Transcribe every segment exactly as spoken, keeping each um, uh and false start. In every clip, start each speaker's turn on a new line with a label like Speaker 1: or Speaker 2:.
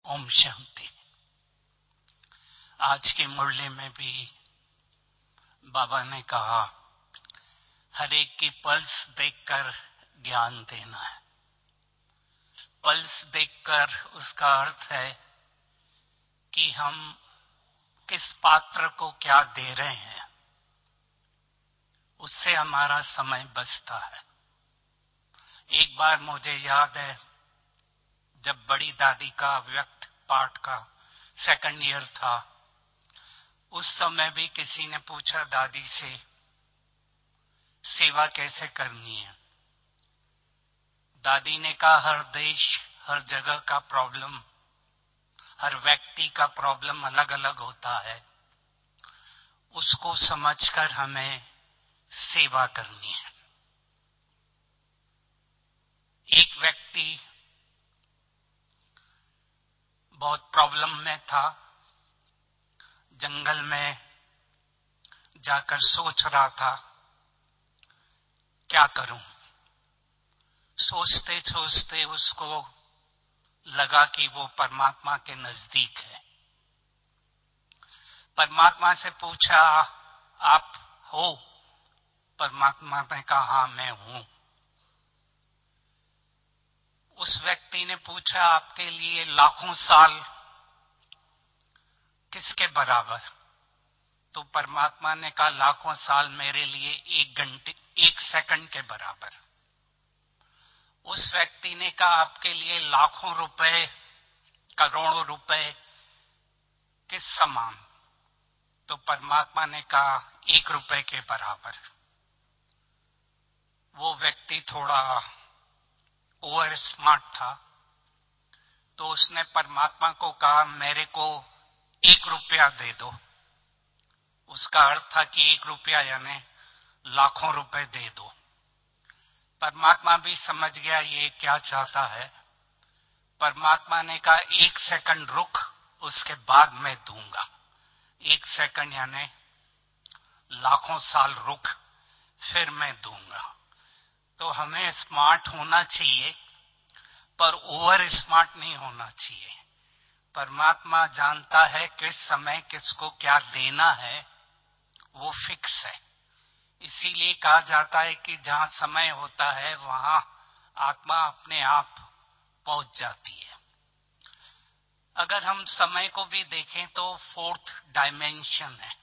Speaker 1: ओम शांति। आज के मुरली में भी बाबा ने कहा, हर एक की पल्स देखकर ज्ञान देना है। पल्स देखकर उसका अर्थ है कि हम किस पात्र को क्या दे रहे हैं, उससे हमारा समय बचता है। एक बार मुझे याद है, जब बड़ी दादी का व्यक्त पाठ का सेकंड ईयर था, उस समय भी किसी ने पूछा दादी से सेवा कैसे करनी है। दादी ने कहा, हर देश हर जगह का प्रॉब्लम, हर व्यक्ति का प्रॉब्लम अलग अलग होता है, उसको समझकर हमें सेवा करनी है। एक व्यक्ति बहुत प्रॉब्लम में था, जंगल में जाकर सोच रहा था क्या करूं। सोचते सोचते उसको लगा कि वो परमात्मा के नजदीक है। परमात्मा से पूछा, आप हो? परमात्मा ने कहा, हाँ मैं हूं। उस व्यक्ति ने पूछा, आपके लिए लाखों साल किसके बराबर? तो परमात्मा ने कहा, लाखों साल मेरे लिए एक घंटे एक सेकंड के बराबर। उस व्यक्ति ने कहा, आपके लिए लाखों रुपए करोड़ों रुपए किस समान? तो परमात्मा ने कहा, एक रुपए के बराबर। वो व्यक्ति थोड़ा ओवर स्मार्ट था, तो उसने परमात्मा को कहा, मेरे को एक रुपया दे दो। उसका अर्थ था कि एक रुपया यानी लाखों रुपए दे दो। परमात्मा भी समझ गया ये क्या चाहता है। परमात्मा ने कहा, एक सेकंड रुक, उसके बाद मैं दूंगा। एक सेकंड यानी लाखों साल रुक, फिर मैं दूंगा। तो हमें स्मार्ट होना चाहिए, पर ओवर स्मार्ट नहीं होना चाहिए। परमात्मा जानता है किस समय किसको क्या देना है, वो फिक्स है। इसीलिए कहा जाता है कि जहां समय होता है वहां आत्मा अपने आप पहुंच जाती है। अगर हम समय को भी देखें तो फोर्थ डायमेंशन है।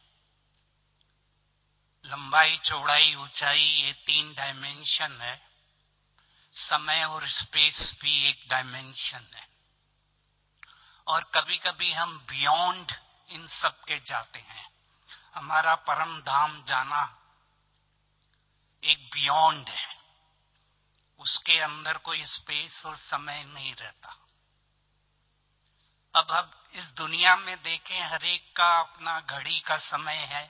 Speaker 1: लंबाई, चौड़ाई, ऊंचाई, ये तीन डायमेंशन है। समय और स्पेस भी एक डायमेंशन है। और कभी कभी हम बियॉन्ड इन सब के जाते हैं। हमारा परम धाम जाना एक बियॉन्ड है, उसके अंदर कोई स्पेस और समय नहीं रहता। अब हम इस दुनिया में देखें, हर एक का अपना घड़ी का समय है,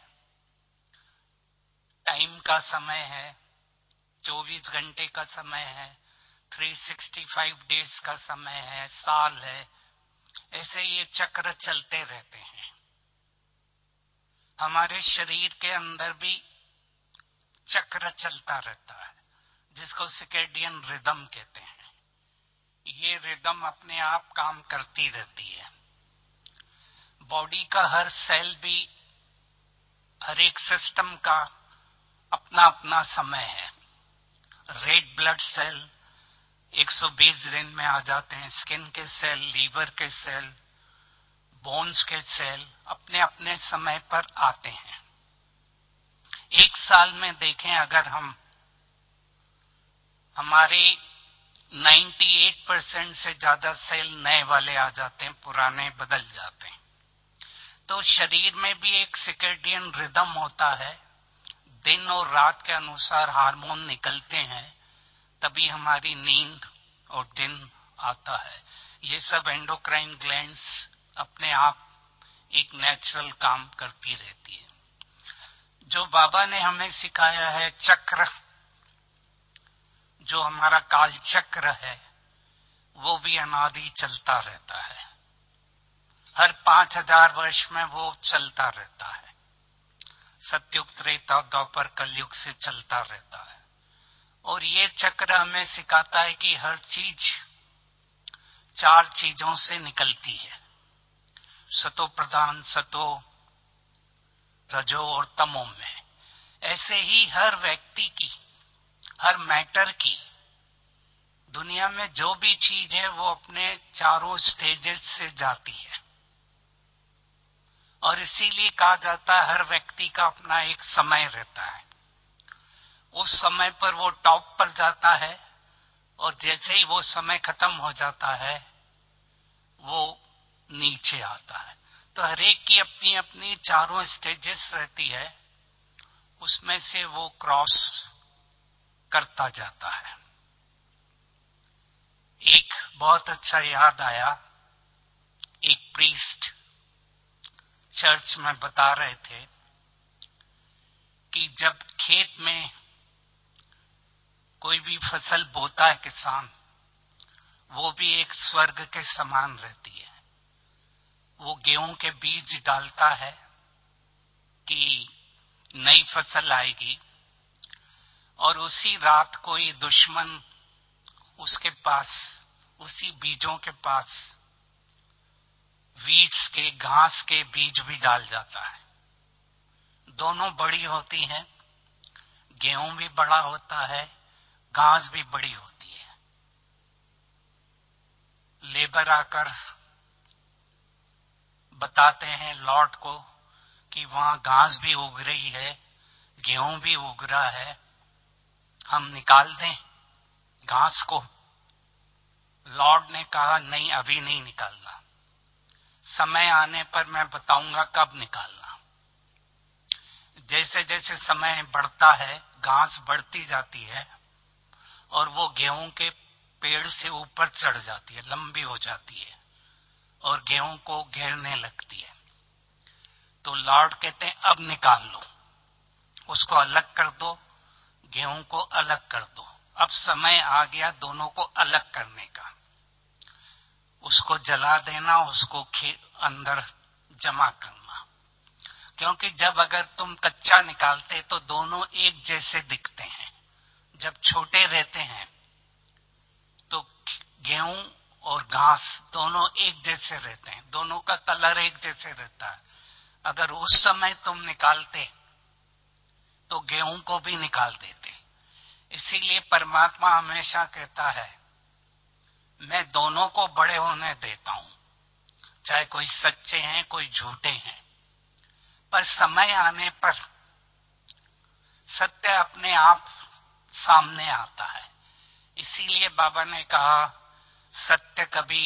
Speaker 1: टाइम का समय है, चौबीस घंटे का समय है, तीन सौ पैंसठ डेज का समय है, साल है। ऐसे ये चक्र चलते रहते हैं। हमारे शरीर के अंदर भी चक्र चलता रहता है, जिसको सर्कैडियन रिदम कहते हैं। ये रिदम अपने आप काम करती रहती है। बॉडी का हर सेल भी, हर एक सिस्टम का अपना अपना समय है। रेड ब्लड सेल एक सौ बीस दिन में आ जाते हैं। स्किन के सेल, लीवर के सेल, बोन्स के सेल अपने अपने समय पर आते हैं। एक साल में देखें, अगर हम हमारे अट्ठानवे परसेंट से ज्यादा सेल नए वाले आ जाते हैं, पुराने बदल जाते हैं। तो शरीर में भी एक सर्कैडियन रिदम होता है। दिन और रात के अनुसार हार्मोन निकलते हैं, तभी हमारी नींद और दिन आता है। ये सब एंडोक्राइन ग्लैंड्स अपने आप एक नेचुरल काम करती रहती है। जो बाबा ने हमें सिखाया है चक्र, जो हमारा काल चक्र है, वो भी अनादि चलता रहता है। हर पांच हजार वर्ष में वो चलता रहता है। सतयुग, त्रेता, द्वापर, कलयुग से चलता रहता है। और ये चक्र हमें सिखाता है कि हर चीज चार चीजों से निकलती है, सतो प्रधान, सतो, रजो और तमो में। ऐसे ही हर व्यक्ति की, हर मैटर की, दुनिया में जो भी चीज है वो अपने चारों स्टेजेस से जाती है। और इसीलिए कहा जाता है हर व्यक्ति का अपना एक समय रहता है। उस समय पर वो टॉप पर जाता है और जैसे ही वो समय खत्म हो जाता है वो नीचे आता है। तो हर एक की अपनी अपनी चारों स्टेजेस रहती है, उसमें से वो क्रॉस करता जाता है। एक बहुत अच्छा याद आया, एक प्रीस्ट चर्च में बता रहे थे कि जब खेत में कोई भी फसल बोता है किसान, वो भी एक स्वर्ग के समान रहती है। वो गेहूं के बीज डालता है कि नई फसल आएगी, और उसी रात कोई दुश्मन उसके पास, उसी बीजों के पास वीड्स के, घास के बीज भी डाल जाता है। दोनों बड़ी होती हैं, गेहूं भी बड़ा होता है, घास भी बड़ी होती है। लेबर आकर बताते हैं लॉर्ड को कि वहां घास भी उग रही है, गेहूं भी उग रहा है, हम निकाल दें घास को। लॉर्ड ने कहा नहीं, अभी नहीं निकालना, समय आने पर मैं बताऊंगा कब निकालना। जैसे जैसे समय बढ़ता है घास बढ़ती जाती है और वो गेहूं के पेड़ से ऊपर चढ़ जाती है, लंबी हो जाती है और गेहूं को घेरने लगती है। तो लॉर्ड कहते हैं अब निकाल लो, उसको अलग कर दो, गेहूं को अलग कर दो। अब समय आ गया दोनों को अलग करने का। उसको जला देना, उसको अंदर जमा करना। क्योंकि जब अगर तुम कच्चा निकालते तो दोनों एक जैसे दिखते हैं। जब छोटे रहते हैं तो गेहूं और घास दोनों एक जैसे रहते हैं, दोनों का कलर एक जैसे रहता है। अगर उस समय तुम निकालते तो गेहूं को भी निकाल देते। इसीलिए परमात्मा हमेशा कहता है मैं दोनों को बड़े होने देता हूं, चाहे कोई सच्चे हैं कोई झूठे हैं, पर समय आने पर सत्य अपने आप सामने आता है। इसीलिए बाबा ने कहा सत्य कभी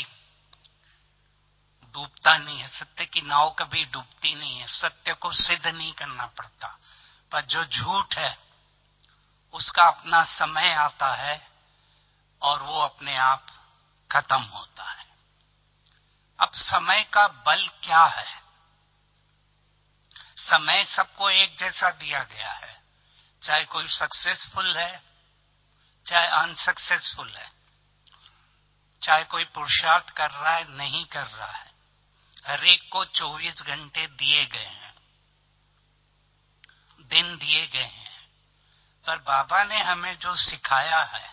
Speaker 1: डूबता नहीं है, सत्य की नाव कभी डूबती नहीं है, सत्य को सिद्ध नहीं करना पड़ता। पर जो झूठ है उसका अपना समय आता है और वो अपने आप खत्म होता है। अब समय का बल क्या है? समय सबको एक जैसा दिया गया है, चाहे कोई सक्सेसफुल है चाहे अनसक्सेसफुल है, चाहे कोई पुरुषार्थ कर रहा है नहीं कर रहा है, हर एक को चौबीस घंटे दिए गए हैं, दिन दिए गए हैं। पर बाबा ने हमें जो सिखाया है,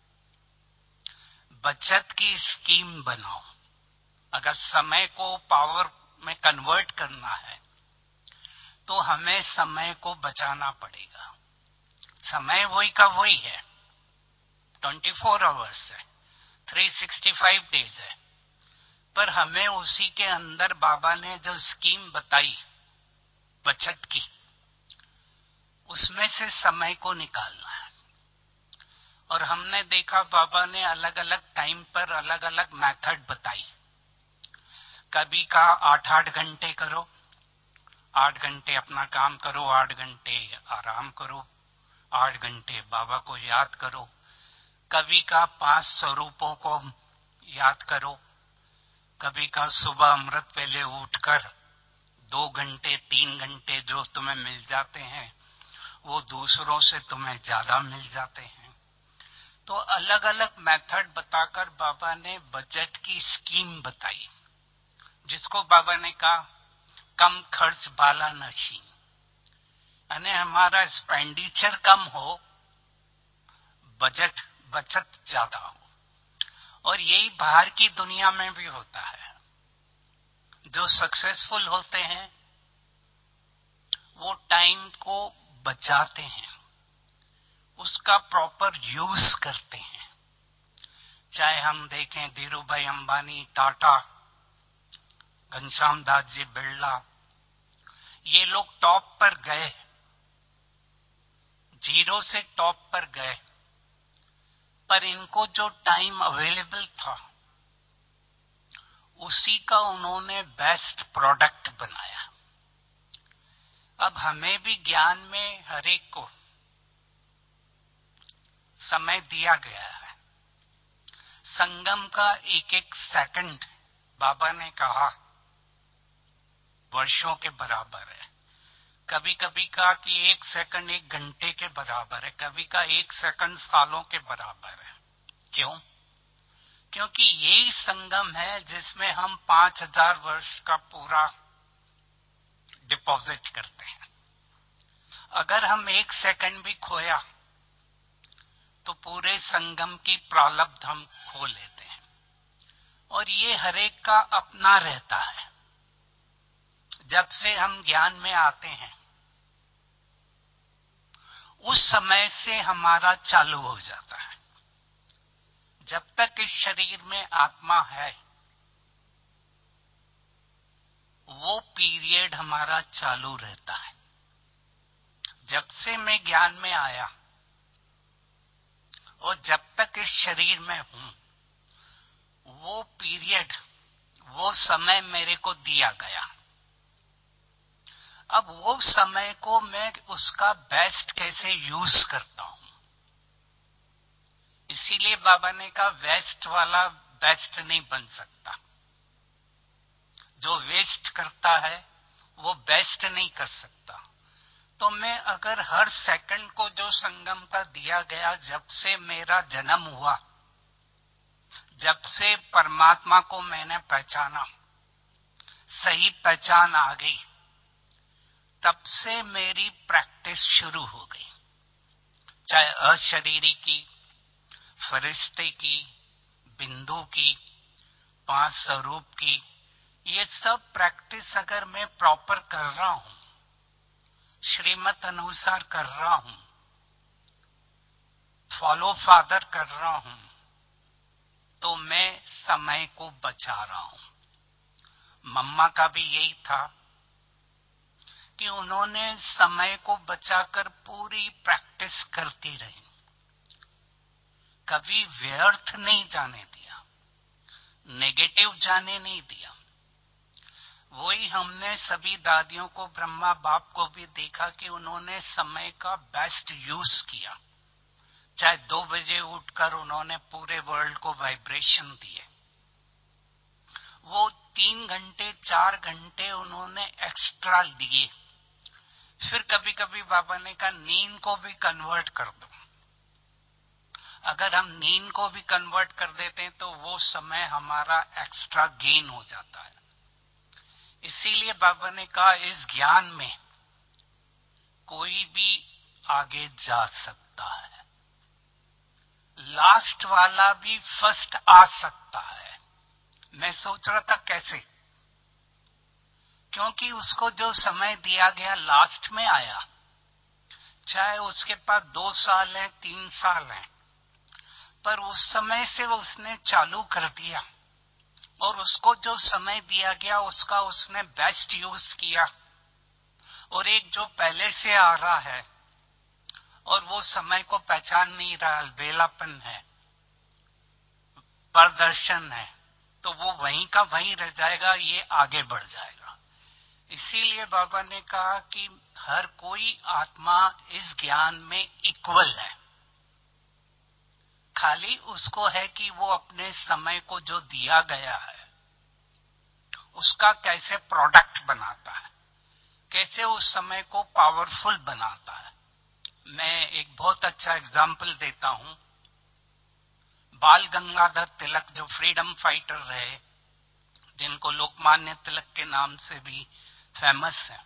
Speaker 1: बचत की स्कीम बनाओ। अगर समय को पावर में कन्वर्ट करना है तो हमें समय को बचाना पड़ेगा। समय वही का वही है, चौबीस आवर्स है, तीन सौ पैंसठ डेज है, पर हमें उसी के अंदर बाबा ने जो स्कीम बताई बचत की, उसमें से समय को निकालना है। और हमने देखा बाबा ने अलग अलग टाइम पर अलग अलग मेथड बताई। कभी का आठ आठ घंटे करो, आठ घंटे अपना काम करो, आठ घंटे आराम करो, आठ घंटे बाबा को याद करो। कभी का पांच स्वरूपों को याद करो, कभी का सुबह अमृत वेले उठकर दो घंटे तीन घंटे जो तुम्हें मिल जाते हैं वो दूसरों से तुम्हें ज्यादा मिल जाते हैं। तो अलग अलग मेथड बताकर बाबा ने बजट की स्कीम बताई, जिसको बाबा ने कहा कम खर्च वाला नशी, यानी हमारा एक्सपेंडिचर कम हो, बजट बचत ज्यादा हो। और यही बाहर की दुनिया में भी होता है। जो सक्सेसफुल होते हैं वो टाइम को बचाते हैं, उसका प्रॉपर यूज करते हैं। चाहे हम देखें धीरू भाई अंबानी, टाटा, घनश्याम दास जी बिरला, ये लोग टॉप पर गए, जीरो से टॉप पर गए, पर इनको जो टाइम अवेलेबल था उसी का उन्होंने बेस्ट प्रोडक्ट बनाया। अब हमें भी ज्ञान में हर एक को समय दिया गया है। संगम का एक एक सेकंड बाबा ने कहा वर्षों के बराबर है। कभी कभी कहा कि एक सेकंड एक घंटे के बराबर है, कभी का एक सेकंड सालों के बराबर है। क्यों? क्योंकि यही संगम है जिसमें हम पांच हजार वर्ष का पूरा डिपॉजिट करते हैं। अगर हम एक सेकंड भी खोया तो पूरे संगम की प्रारब्ध हम खो लेते हैं। और ये हरेक का अपना रहता है। जब से हम ज्ञान में आते हैं उस समय से हमारा चालू हो जाता है। जब तक इस शरीर में आत्मा है वो पीरियड हमारा चालू रहता है। जब से मैं ज्ञान में आया और जब तक इस शरीर में हूं वो पीरियड, वो समय मेरे को दिया गया। अब वो समय को मैं उसका बेस्ट कैसे यूज करता हूं। इसीलिए बाबा ने कहा वेस्ट वाला बेस्ट नहीं बन सकता। जो वेस्ट करता है वो बेस्ट नहीं कर सकता। तो मैं अगर हर सेकंड को जो संगम का दिया गया, जब से मेरा जन्म हुआ, जब से परमात्मा को मैंने पहचाना, सही पहचान आ गई, तब से मेरी प्रैक्टिस शुरू हो गई। चाहे अशरीरी की, फरिश्ते की, बिंदु की, पांच स्वरूप की, ये सब प्रैक्टिस अगर मैं प्रॉपर कर रहा हूं, श्रीमत अनुसार कर रहा हूं, फॉलो फादर कर रहा हूं, तो मैं समय को बचा रहा हूं। मम्मा का भी यही था कि उन्होंने समय को बचाकर पूरी प्रैक्टिस करती रही, कभी व्यर्थ नहीं जाने दिया, नेगेटिव जाने नहीं दिया। वही हमने सभी दादियों को, ब्रह्मा बाप को भी देखा कि उन्होंने समय का बेस्ट यूज किया। चाहे दो बजे उठकर उन्होंने पूरे वर्ल्ड को वाइब्रेशन दिए, वो तीन घंटे चार घंटे उन्होंने एक्स्ट्रा दिए। फिर कभी कभी बाबा ने कहा नींद को भी कन्वर्ट कर दो। अगर हम नींद को भी कन्वर्ट कर देते हैं तो वो समय हमारा एक्स्ट्रा गेन हो जाता है। इसीलिए बाबा ने कहा इस ज्ञान में कोई भी आगे जा सकता है, लास्ट वाला भी फर्स्ट आ सकता है। मैं सोच रहा था कैसे, क्योंकि उसको जो समय दिया गया लास्ट में आया, चाहे उसके पास दो साल है, तीन साल है, पर उस समय से उसने चालू कर दिया और उसको जो समय दिया गया उसका उसने बेस्ट यूज किया। और एक जो पहले से आ रहा है और वो समय को पहचान नहीं रहा, बेलापन है, प्रदर्शन है, तो वो वहीं का वहीं रह जाएगा, ये आगे बढ़ जाएगा। इसीलिए बाबा ने कहा कि हर कोई आत्मा इस ज्ञान में इक्वल है, खाली उसको है कि वो अपने समय को जो दिया गया है उसका कैसे प्रोडक्ट बनाता है, कैसे उस समय को पावरफुल बनाता है। मैं एक बहुत अच्छा एग्जाम्पल देता हूं। बाल गंगाधर तिलक जो फ्रीडम फाइटर रहे, जिनको लोकमान्य तिलक के नाम से भी फेमस है,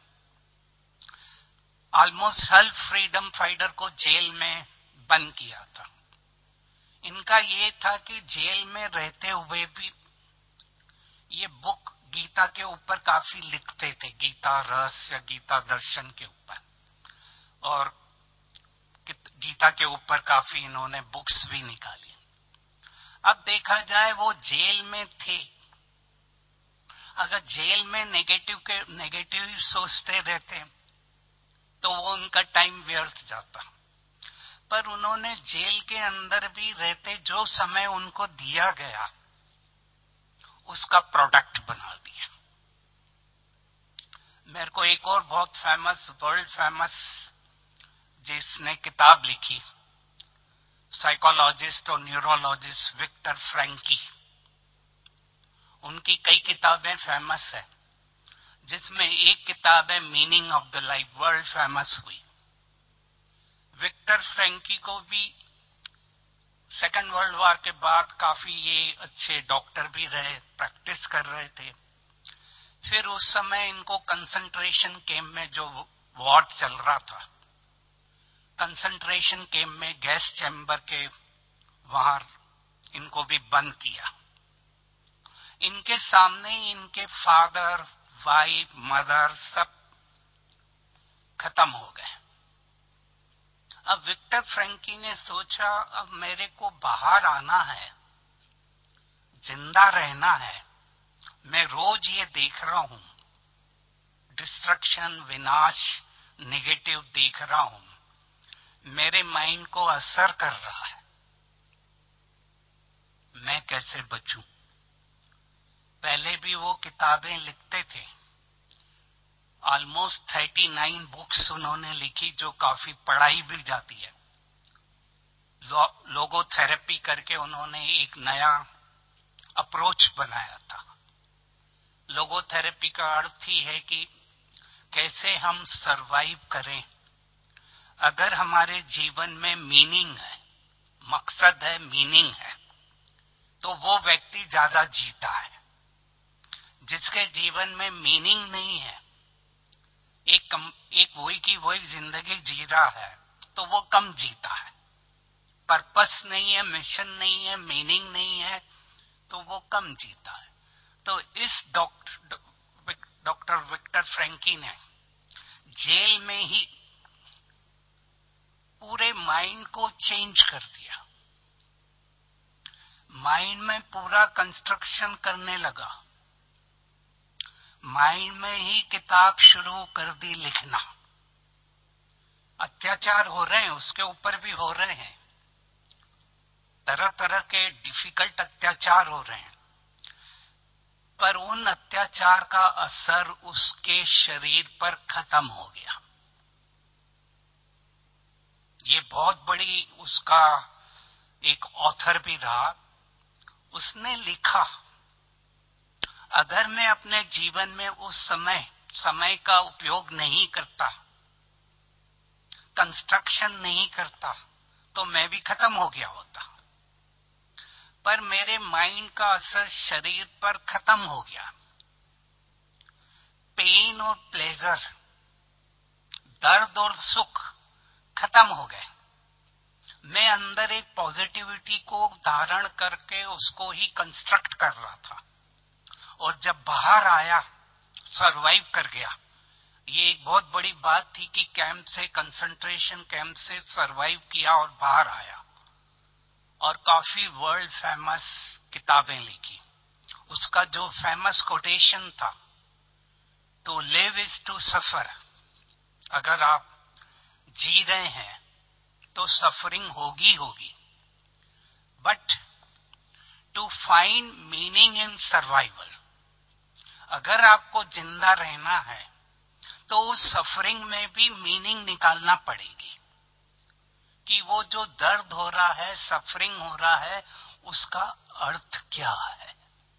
Speaker 1: ऑलमोस्ट हर फ्रीडम फाइटर को जेल में बंद किया था। इनका ये था कि जेल में रहते हुए भी ये बुक गीता के ऊपर काफी लिखते थे, गीता रहस्य, गीता दर्शन के ऊपर, और गीता के ऊपर काफी इन्होंने बुक्स भी निकाली। अब देखा जाए वो जेल में थे, अगर जेल में नेगेटिव के नेगेटिव सोचते रहते तो वो उनका टाइम व्यर्थ जाता, पर उन्होंने जेल के अंदर भी रहते जो समय उनको दिया गया उसका प्रोडक्ट बना दिया। मेरे को एक और बहुत फेमस, वर्ल्ड फेमस जिसने किताब लिखी, साइकोलॉजिस्ट और न्यूरोलॉजिस्ट विक्टर फ्रैंकी, उनकी कई किताबें फेमस है, जिसमें एक किताब है meaning of the life, world famous हुई। विक्टर फ्रैंकी को भी सेकेंड वर्ल्ड वॉर के बाद काफी ये अच्छे डॉक्टर भी रहे, प्रैक्टिस कर रहे थे। फिर उस समय इनको कंसंट्रेशन कैंप में, जो वॉर चल रहा था, कंसंट्रेशन कैंप में गैस चैम्बर के वहां इनको भी बंद किया। इनके सामने इनके फादर, वाइफ, मदर सब खत्म हो गए। अब विक्टर फ्रैंकी ने सोचा अब मेरे को बाहर आना है, जिंदा रहना है। मैं रोज ये देख रहा हूं, डिस्ट्रक्शन, विनाश, नेगेटिव देख रहा हूं, मेरे माइंड को असर कर रहा है, मैं कैसे बचूं। पहले भी वो किताबें लिखते थे, ऑलमोस्ट थर्टी नाइन बुक्स उन्होंने लिखी जो काफी पढ़ाई भी जाती है। लो, लोगो थेरेपी करके उन्होंने एक नया अप्रोच बनाया था। लोगो थेरेपी का अर्थ ही है कि कैसे हम सरवाइव करें। अगर हमारे जीवन में मीनिंग है, मकसद है, मीनिंग है, तो वो व्यक्ति ज्यादा जीता है। जिसके जीवन में मीनिंग नहीं है, एक कम, एक वही की वही जिंदगी जी रहा है, तो वो कम जीता है। पर्पस नहीं है, मिशन नहीं है, मीनिंग नहीं है, तो वो कम जीता है। तो इस डॉक्टर डॉक्टर विक्टर फ्रैंकी ने जेल में ही पूरे माइंड को चेंज कर दिया, माइंड में पूरा कंस्ट्रक्शन करने लगा, माइंड में ही किताब शुरू कर दी लिखना। अत्याचार हो रहे हैं, उसके ऊपर भी हो रहे हैं, तरह तरह के डिफिकल्ट अत्याचार हो रहे हैं, पर उन अत्याचार का असर उसके शरीर पर खत्म हो गया। ये बहुत बड़ी उसका एक ऑथर भी रहा। उसने लिखा, अगर मैं अपने जीवन में उस समय समय का उपयोग नहीं करता, कंस्ट्रक्शन नहीं करता, तो मैं भी खत्म हो गया होता। पर मेरे माइंड का असर शरीर पर खत्म हो गया। पेन और प्लेजर, दर्द और सुख खत्म हो गए। मैं अंदर एक पॉजिटिविटी को धारण करके उसको ही कंस्ट्रक्ट कर रहा था, और जब बाहर आया सरवाइव कर गया। ये एक बहुत बड़ी बात थी कि कैंप से, कंसंट्रेशन कैंप से सरवाइव किया और बाहर आया, और काफी वर्ल्ड फेमस किताबें लिखी। उसका जो फेमस कोटेशन था, to live is to suffer. अगर आप जी रहे हैं तो सफरिंग होगी होगी, but to find meaning in survival. अगर आपको जिंदा रहना है तो उस सफरिंग में भी मीनिंग निकालना पड़ेगी, कि वो जो दर्द हो रहा है, सफरिंग हो रहा है, उसका अर्थ क्या है।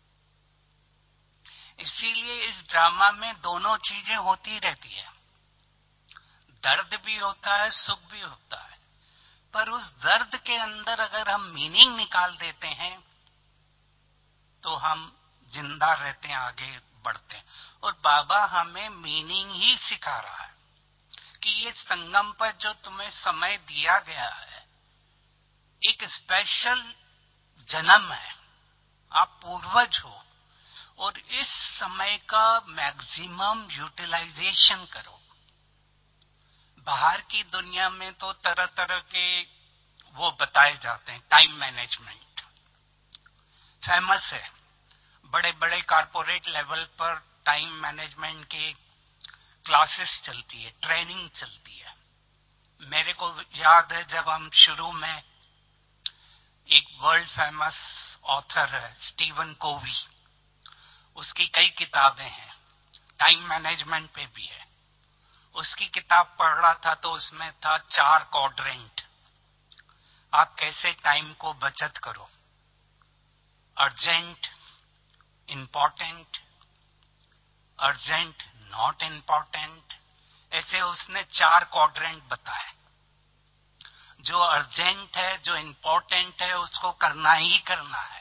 Speaker 1: इसीलिए इस ड्रामा में दोनों चीजें होती रहती है, दर्द भी होता है, सुख भी होता है, पर उस दर्द के अंदर अगर हम मीनिंग निकाल देते हैं तो हम जिंदा रहते हैं, आगे बढ़ते हैं। और बाबा हमें मीनिंग ही सिखा रहा है कि ये संगम पर जो तुम्हें समय दिया गया है, एक स्पेशल जन्म है, आप पूर्वज हो, और इस समय का मैक्सिमम यूटिलाइजेशन करो। बाहर की दुनिया में तो तरह तरह के वो बताए जाते हैं, टाइम मैनेजमेंट फेमस है, बड़े बड़े कॉर्पोरेट लेवल पर टाइम मैनेजमेंट के क्लासेस चलती है, ट्रेनिंग चलती है। मेरे को याद है जब हम शुरू में, एक वर्ल्ड फेमस ऑथर है स्टीवन कोवी, उसकी कई किताबें हैं, टाइम मैनेजमेंट पे भी है। उसकी किताब पढ़ रहा था तो उसमें था चार क्वाड्रेंट, आप कैसे टाइम को बचत करो, urgent, important, urgent, not important, ऐसे उसने चार क्वाड्रेंट बताए। जो अर्जेंट है, जो इंपॉर्टेंट है, उसको करना ही करना है।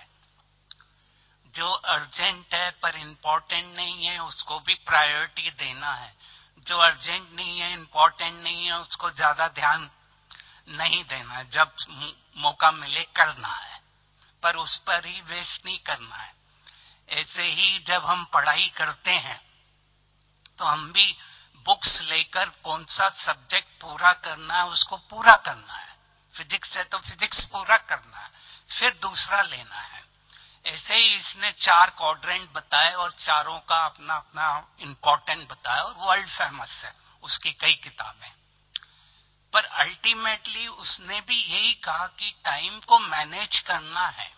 Speaker 1: जो अर्जेंट है पर इंपॉर्टेंट नहीं है, उसको भी प्रायोरिटी देना है। जो अर्जेंट नहीं है, इंपॉर्टेंट नहीं है, उसको ज्यादा ध्यान नहीं देना है। जब मौका मिले करना है, पर उस पर ही वेस्ट नहीं करना है। ऐसे ही जब हम पढ़ाई करते हैं तो हम भी बुक्स लेकर कौन सा सब्जेक्ट पूरा करना है उसको पूरा करना है। फिजिक्स है तो फिजिक्स पूरा करना है, फिर दूसरा लेना है। ऐसे ही इसने चार क्वाड्रेंट बताए और चारों का अपना अपना इंपॉर्टेंट बताया, और वर्ल्ड फेमस है, उसकी कई किताबें। पर अल्टीमेटली उसने भी यही कहा कि टाइम को मैनेज करना है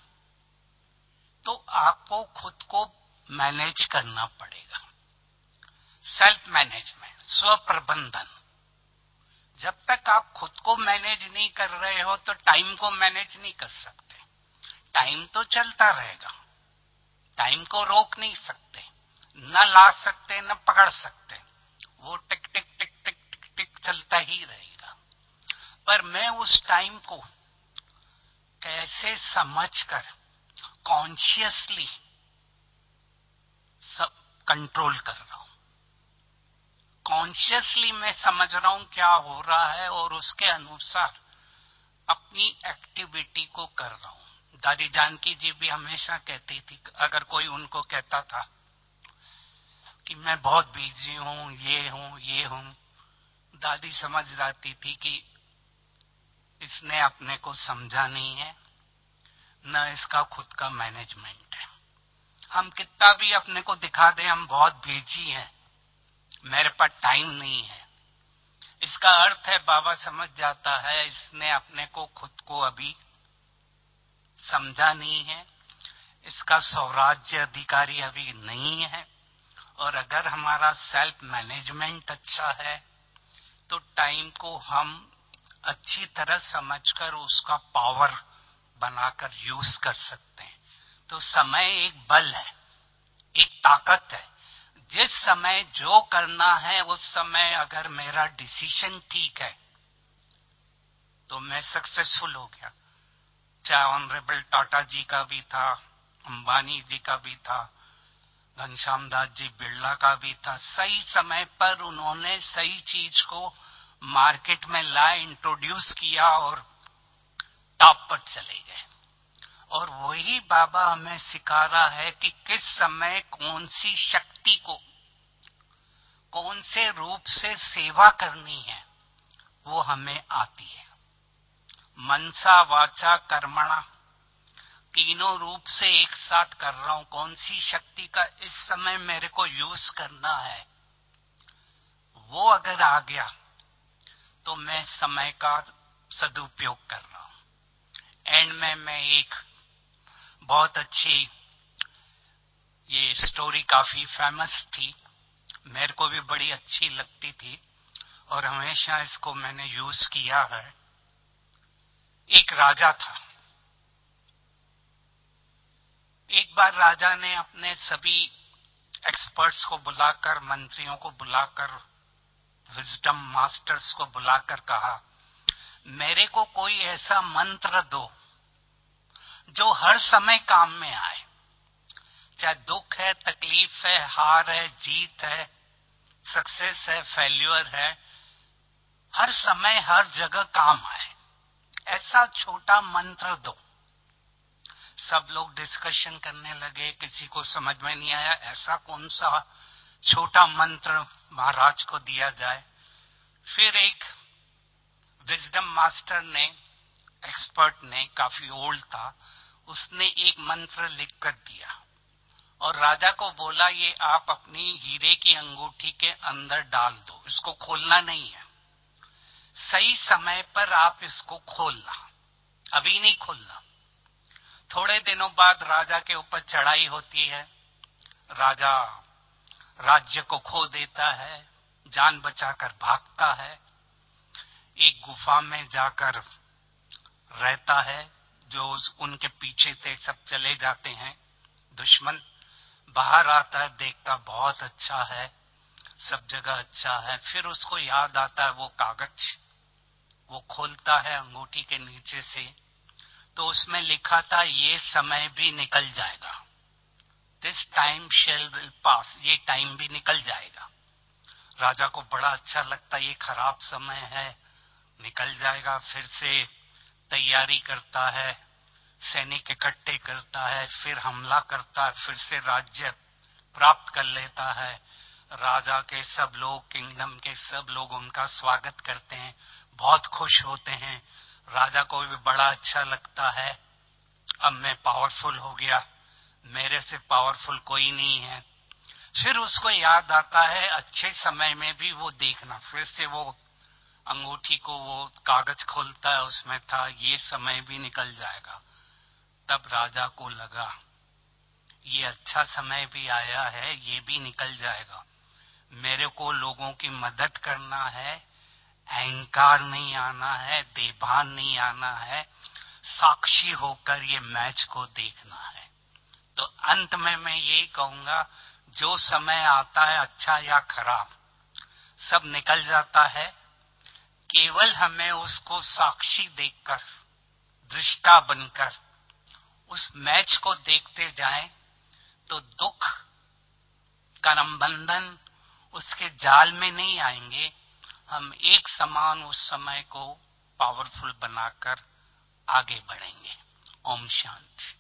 Speaker 1: तो आपको खुद को मैनेज करना पड़ेगा। सेल्फ मैनेजमेंट, स्व प्रबंधन। जब तक आप खुद को मैनेज नहीं कर रहे हो तो टाइम को मैनेज नहीं कर सकते। टाइम तो चलता रहेगा, टाइम को रोक नहीं सकते, न ला सकते न पकड़ सकते, वो टिक टिक टिक टिक टिक टिक चलता ही रहेगा। पर मैं उस टाइम को कैसे समझकर कॉन्शियसली सब कंट्रोल कर रहा हूं, कॉन्शियसली मैं समझ रहा हूं क्या हो रहा है और उसके अनुसार अपनी एक्टिविटी को कर रहा हूं। दादी जानकी जी भी हमेशा कहती थी, अगर कोई उनको कहता था कि मैं बहुत बिजी हूं, ये हूं ये हूं, दादी समझ जाती थी कि इसने अपने को समझा नहीं है, न इसका खुद का मैनेजमेंट है। हम कितना भी अपने को दिखा दें हम बहुत बिजी हैं, मेरे पास टाइम नहीं है, इसका अर्थ है बाबा समझ जाता है इसने अपने को खुद को अभी समझा नहीं है, इसका स्वराज्य अधिकारी अभी नहीं है। और अगर हमारा सेल्फ मैनेजमेंट अच्छा है तो टाइम को हम अच्छी तरह समझकर उसका पावर बनाकर यूज कर सकते हैं। तो समय एक बल है, एक ताकत है। जिस समय जो करना है उस समय अगर मेरा डिसीजन ठीक है तो मैं सक्सेसफुल हो गया। चाहे ऑनरेबल टाटा जी का भी था, अंबानी जी का भी था, घनश्याम दास जी बिरला का भी था। सही समय पर उन्होंने सही चीज को मार्केट में ला, इंट्रोड्यूस किया और टॉप पर चले गए। और वही बाबा हमें सिखा रहा है कि किस समय कौन सी शक्ति को कौन से रूप से सेवा करनी है वो हमें आती है। मनसा वाचा कर्मणा तीनों रूप से एक साथ कर रहा हूं। कौन सी शक्ति का इस समय मेरे को यूज करना है वो अगर आ गया तो मैं समय का सदुपयोग कर रहा हूं। एंड में मैं एक बहुत अच्छी, ये स्टोरी काफी फेमस थी, मेरे को भी बड़ी अच्छी लगती थी और हमेशा इसको मैंने यूज किया है। एक राजा था, एक बार राजा ने अपने सभी एक्सपर्ट्स को बुलाकर, मंत्रियों को बुलाकर, विजडम मास्टर्स को बुलाकर कहा, मेरे को कोई ऐसा मंत्र दो जो हर समय काम में आए। चाहे दुख है, तकलीफ है, हार है, जीत है, सक्सेस है, फेल्यूर है, हर समय हर जगह काम आए। ऐसा छोटा मंत्र दो। सब लोग डिस्कशन करने लगे, किसी को समझ में नहीं आया ऐसा कौन सा छोटा मंत्र महाराज को दिया जाए। फिर एक विजडम मास्टर ने, एक्सपर्ट ने, काफी ओल्ड था, उसने एक मंत्र लिख कर दिया और राजा को बोला ये आप अपनी हीरे की अंगूठी के अंदर डाल दो, इसको खोलना नहीं है, सही समय पर आप इसको खोलना, अभी नहीं खोलना। थोड़े दिनों बाद राजा के ऊपर चढ़ाई होती है, राजा राज्य को खो देता है, जान बचाकर भागता है, एक गुफा में जाकर रहता है, जो उनके पीछे थे सब चले जाते हैं दुश्मन। बाहर आता है, देखता बहुत अच्छा है, सब जगह अच्छा है। फिर उसको याद आता है वो कागज, वो खोलता है अंगूठी के नीचे से, तो उसमें लिखा था ये समय भी निकल जाएगा, this time shall will pass, ये टाइम भी निकल जाएगा। राजा को बड़ा अच्छा लगता, ये खराब समय है, निकल जाएगा। फिर से तैयारी करता है, सैनिक इकट्ठे करता है, फिर हमला करता है, फिर से राज्य प्राप्त कर लेता है। राजा के सब लोग, किंगडम के सब लोग उनका स्वागत करते हैं, बहुत खुश होते हैं। राजा को भी बड़ा अच्छा लगता है, अब मैं पावरफुल हो गया, मेरे से पावरफुल कोई नहीं है। फिर उसको याद आता है अच्छे समय में भी वो देखना, फिर से वो अंगूठी को, वो कागज खोलता है, उसमें था ये समय भी निकल जाएगा। तब राजा को लगा ये अच्छा समय भी आया है, ये भी निकल जाएगा, मेरे को लोगों की मदद करना है, अहंकार नहीं आना है, देभान नहीं आना है, साक्षी होकर ये मैच को देखना है। तो अंत में मैं यही कहूंगा, जो समय आता है अच्छा या खराब सब निकल जाता है, केवल हमें उसको साक्षी देखकर, दृष्टा बनकर उस मैच को देखते जाएं, तो दुख, करम-बंधन उसके जाल में नहीं आएंगे। हम एक समान उस समय को पावरफुल बनाकर आगे बढ़ेंगे। ओम शांति।